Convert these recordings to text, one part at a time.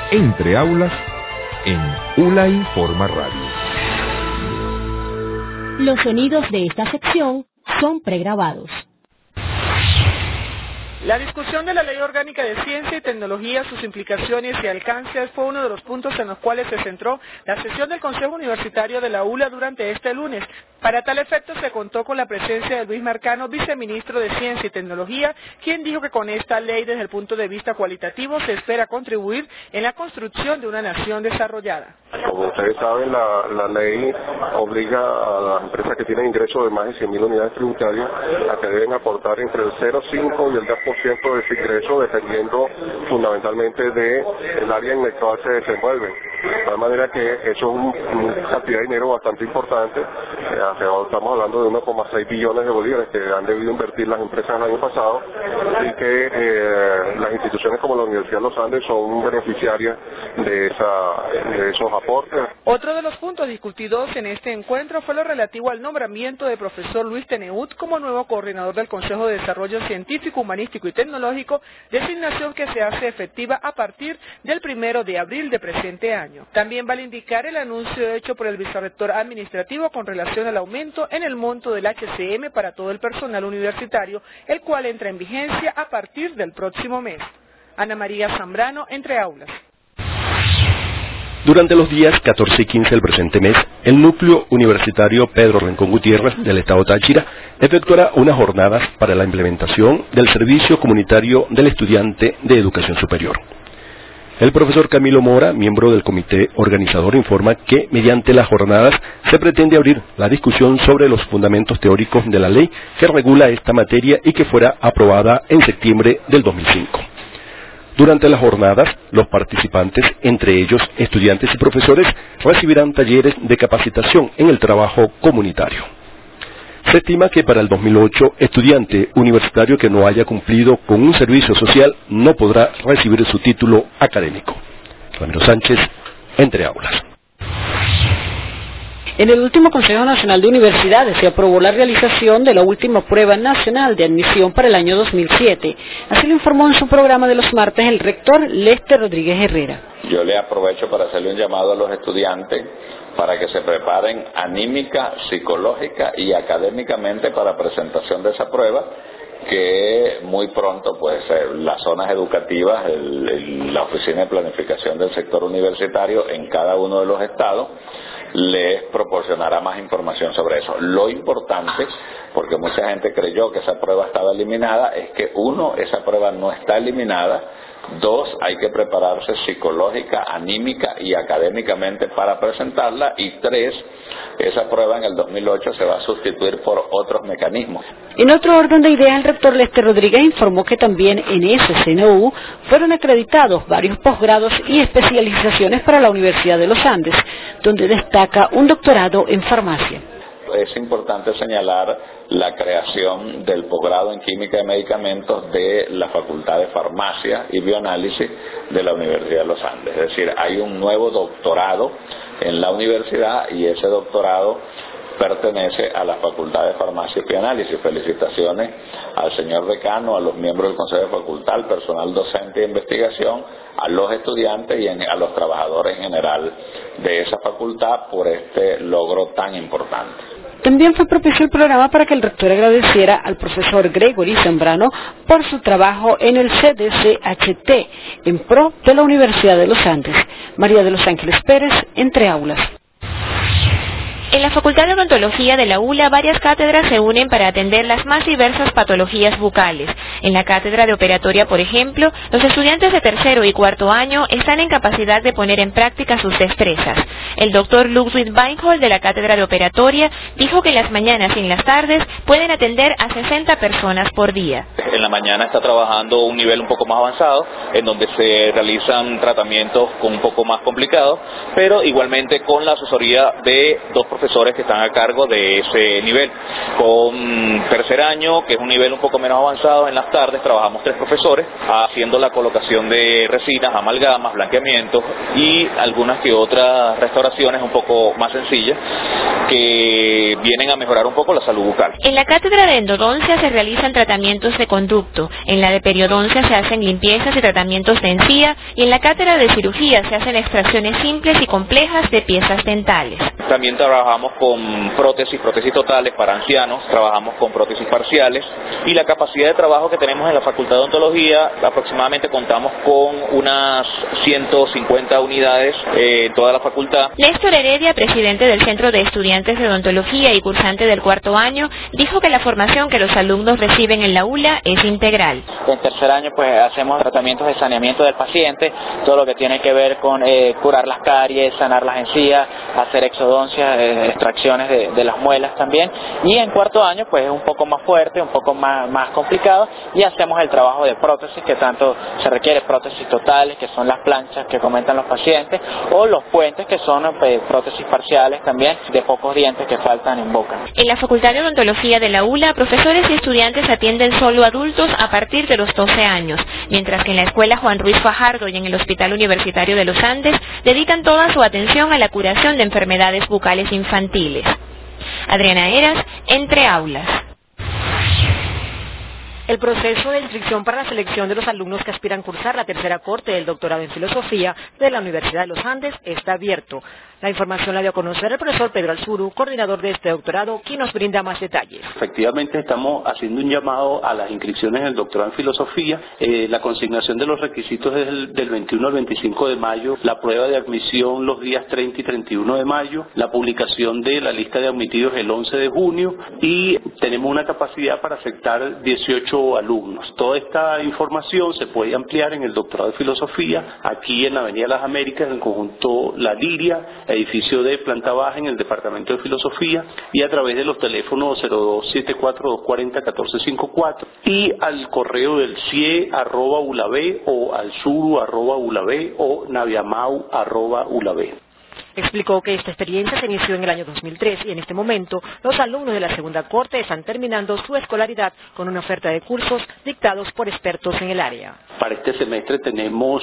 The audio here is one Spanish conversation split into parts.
Entre Aulas en ULA Informa Radio. Los sonidos de esta sección son pregrabados. La discusión de la Ley Orgánica de Ciencia y Tecnología, sus implicaciones y alcances fue uno de los puntos en los cuales se centró la sesión del Consejo Universitario de la ULA durante este lunes. Para tal efecto se contó con la presencia de Luis Marcano, viceministro de Ciencia y Tecnología, quien dijo que con esta ley desde el punto de vista cualitativo se espera contribuir en la construcción de una nación desarrollada. Como ustedes saben, la ley obliga a las empresas que tienen ingresos de más de 100.000 unidades tributarias a que deben aportar entre el 0,5 y el 10% de ese ingreso, dependiendo fundamentalmente del área en el cual se desenvuelven. De tal manera que eso es una cantidad de dinero bastante importante. Estamos hablando de 1,6 billones de bolívares que han debido invertir las empresas el año pasado y que las instituciones como la Universidad de los Andes son beneficiarias de esos aportes. Otro de los puntos discutidos en este encuentro fue lo relativo al nombramiento del profesor Luis Teneut como nuevo coordinador del Consejo de Desarrollo Científico, Humanístico y Tecnológico, designación que se hace efectiva a partir del 1 de abril de presente año. También vale indicar el anuncio hecho por el vicerrector administrativo con relación al aumento en el monto del HCM para todo el personal universitario, el cual entra en vigencia a partir del próximo mes. Ana María Zambrano, Entre Aulas. Durante los días 14 y 15 del presente mes, el núcleo universitario Pedro Rincón Gutiérrez del Estado Táchira efectuará unas jornadas para la implementación del servicio comunitario del estudiante de educación superior. El profesor Camilo Mora, miembro del comité organizador, informa que mediante las jornadas se pretende abrir la discusión sobre los fundamentos teóricos de la ley que regula esta materia y que fuera aprobada en septiembre del 2005. Durante las jornadas, los participantes, entre ellos estudiantes y profesores, recibirán talleres de capacitación en el trabajo comunitario. Se estima que para el 2008, estudiante universitario que no haya cumplido con un servicio social no podrá recibir su título académico. Ramiro Sánchez, Entre Aulas. En el último Consejo Nacional de Universidades se aprobó la realización de la última prueba nacional de admisión para el año 2007. Así lo informó en su programa de los martes el rector Lester Rodríguez Herrera. Yo le aprovecho para hacerle un llamado a los estudiantes para que se preparen anímica, psicológica y académicamente para presentación de esa prueba, que muy pronto pues las zonas educativas, la Oficina de Planificación del Sector Universitario en cada uno de los estados les proporcionará más información sobre eso. Lo importante, porque mucha gente creyó que esa prueba estaba eliminada, es que uno, esa prueba no está eliminada. Dos, hay que prepararse psicológica, anímica y académicamente para presentarla. Y tres, esa prueba en el 2008 se va a sustituir por otros mecanismos. En otro orden de ideas, el rector Lester Rodríguez informó que también en ese CNU fueron acreditados varios posgrados y especializaciones para la Universidad de los Andes, donde destaca un doctorado en farmacia. Es importante señalar la creación del posgrado en Química de Medicamentos de la Facultad de Farmacia y Bioanálisis de la Universidad de los Andes. Es decir, hay un nuevo doctorado en la universidad y ese doctorado pertenece a la Facultad de Farmacia y Bioanálisis. Felicitaciones al señor decano, a los miembros del Consejo de Facultad, al personal docente de investigación, a los estudiantes y a los trabajadores en general de esa facultad por este logro tan importante. También fue propicio el programa para que el rector agradeciera al profesor Gregory Zambrano por su trabajo en el CDCHT, en pro de la Universidad de los Andes. María de los Ángeles Pérez, Entre Aulas. En la Facultad de Odontología de la ULA, varias cátedras se unen para atender las más diversas patologías bucales. En la cátedra de operatoria, por ejemplo, los estudiantes de tercero y cuarto año están en capacidad de poner en práctica sus destrezas. El doctor Ludwig Weinhold de la cátedra de operatoria dijo que en las mañanas y en las tardes pueden atender a 60 personas por día. En la mañana está trabajando un nivel un poco más avanzado, en donde se realizan tratamientos un poco más complicados, pero igualmente con la asesoría de dos profesores profesores que están a cargo de ese nivel. Con tercer año, que es un nivel un poco menos avanzado, en las tardes trabajamos 3 profesores haciendo la colocación de resinas, amalgamas, blanqueamientos y algunas que otras restauraciones un poco más sencillas que vienen a mejorar un poco la salud bucal. En la cátedra de endodoncia se realizan tratamientos de conducto, en la de periodoncia se hacen limpiezas y tratamientos de encía y en la cátedra de cirugía se hacen extracciones simples y complejas de piezas dentales. También trabajamos con prótesis totales para ancianos, trabajamos con prótesis parciales y la capacidad de trabajo que tenemos en la Facultad de Odontología, aproximadamente contamos con unas 150 unidades en toda la facultad. Néstor Heredia, presidente del Centro de Estudiantes de Odontología y cursante del 4º año, dijo que la formación que los alumnos reciben en la ULA es integral. En tercer año pues hacemos tratamientos de saneamiento del paciente, todo lo que tiene que ver con curar las caries, sanar las encías, hacer exodoncia, extracciones de las muelas también, y en 4º año pues es un poco más fuerte, un poco más complicado, y hacemos el trabajo de prótesis, que tanto se requiere prótesis totales, que son las planchas que comentan los pacientes, o los puentes, que son prótesis parciales también, de pocos dientes que faltan en boca. En la Facultad de Odontología de la ULA, profesores y estudiantes atienden solo adultos a partir de los 12 años, mientras que en la Escuela Juan Ruiz Fajardo y en el Hospital Universitario de los Andes dedican toda su atención a la curación de enfermedades bucales infantiles. Adriana Eras, Entre Aulas. El proceso de inscripción para la selección de los alumnos que aspiran a cursar la tercera corte del doctorado en Filosofía de la Universidad de los Andes está abierto. La información la dio a conocer el profesor Pedro Alzuru, coordinador de este doctorado, quien nos brinda más detalles. Efectivamente, estamos haciendo un llamado a las inscripciones del doctorado en Filosofía. La consignación de los requisitos es del 21 al 25 de mayo, la prueba de admisión los días 30 y 31 de mayo, la publicación de la lista de admitidos el 11 de junio y tenemos una capacidad para aceptar 18 alumnos. Toda esta información se puede ampliar en el doctorado de Filosofía, aquí en la Avenida Las Américas, en el conjunto La Liria, edificio de planta baja en el Departamento de Filosofía, y a través de los teléfonos 0274-240-1454 y al correo del cie@ulab o al suru@ulab o naviamau@ulab. Explicó que esta experiencia se inició en el año 2003 y en este momento los alumnos de la segunda corte están terminando su escolaridad con una oferta de cursos dictados por expertos en el área. Para este semestre tenemos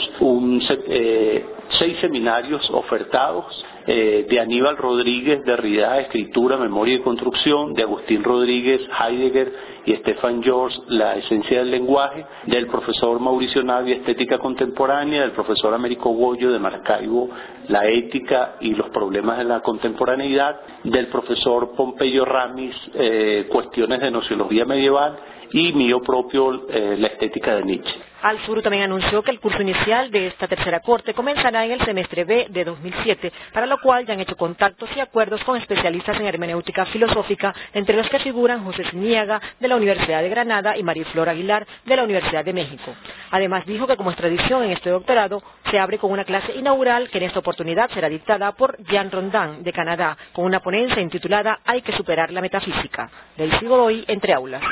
6 seminarios ofertados, de Aníbal Rodríguez, Derrida, Escritura, Memoria y Construcción, de Agustín Rodríguez, Heidegger y Stefan George, La Esencia del Lenguaje, del profesor Mauricio Navia, Estética Contemporánea, del profesor Américo Bollo, de Maracaibo, La Ética y los Problemas de la Contemporaneidad, del profesor Pompeyo Ramis, Cuestiones de Nociología Medieval, y mío propio, La Estética de Nietzsche. Alzuru también anunció que el curso inicial de esta tercera corte comenzará en el semestre B de 2007, para lo cual ya han hecho contactos y acuerdos con especialistas en hermenéutica filosófica, entre los que figuran José Zuniaga de la Universidad de Granada y Mariflor Aguilar de la Universidad de México. Además dijo que como es tradición en este doctorado, se abre con una clase inaugural que en esta oportunidad será dictada por Jean Rondin de Canadá, con una ponencia intitulada Hay que superar la metafísica. Daisy Godoy, Entre Aulas.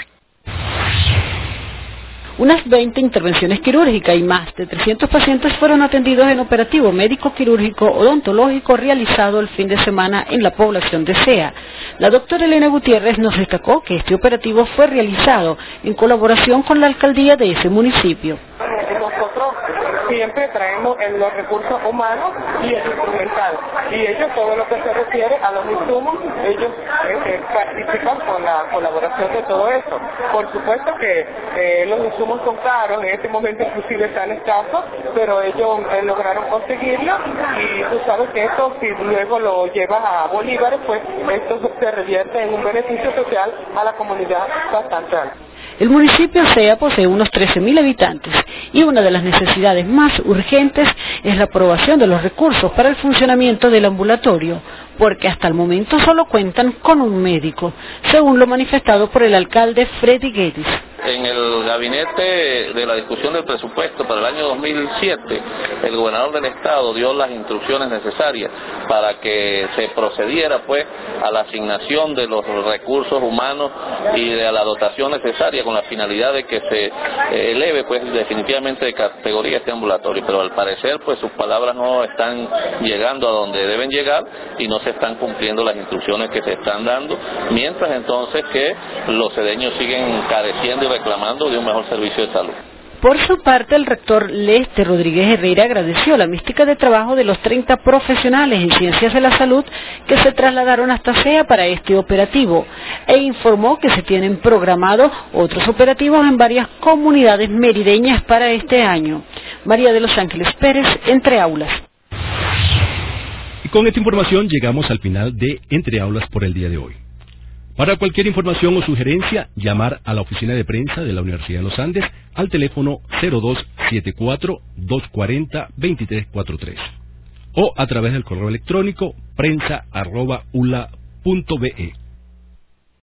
Unas 20 intervenciones quirúrgicas y más de 300 pacientes fueron atendidos en operativo médico-quirúrgico odontológico realizado el fin de semana en la población de Sea. La doctora Elena Gutiérrez nos destacó que este operativo fue realizado en colaboración con la alcaldía de ese municipio. Nosotros siempre traemos los recursos humanos y el instrumental, y ellos, todo lo que se refiere a los insumos, ellos participan con la colaboración de todo eso. Por supuesto que los insumos son caros, en este momento inclusive están escasos, pero ellos lograron conseguirlo, y tú sabes que esto, si luego lo llevas a bolívares, pues esto se revierte en un beneficio social a la comunidad bastante alto. El municipio Sea posee unos 13.000 habitantes y una de las necesidades más urgentes es la aprobación de los recursos para el funcionamiento del ambulatorio, porque hasta el momento solo cuentan con un médico, según lo manifestado por el alcalde Freddy Guedes. En el gabinete de la discusión del presupuesto para el año 2007, el gobernador del estado dio las instrucciones necesarias para que se procediera pues a la asignación de los recursos humanos y de la dotación necesaria con la finalidad de que se eleve pues definitivamente de categoría este ambulatorio, pero al parecer pues sus palabras no están llegando a donde deben llegar y no se están cumpliendo las instrucciones que se están dando, mientras entonces que los cedeños siguen careciendo y reclamando de un mejor servicio de salud. Por su parte, el rector Lester Rodríguez Herrera agradeció la mística de trabajo de los 30 profesionales en ciencias de la salud que se trasladaron hasta CEA para este operativo e informó que se tienen programados otros operativos en varias comunidades merideñas para este año. María de los Ángeles Pérez, Entre Aulas. Y con esta información llegamos al final de Entre Aulas por el día de hoy. Para cualquier información o sugerencia, llamar a la oficina de prensa de la Universidad de los Andes al teléfono 0274-240-2343 o a través del correo electrónico prensa@ula.be.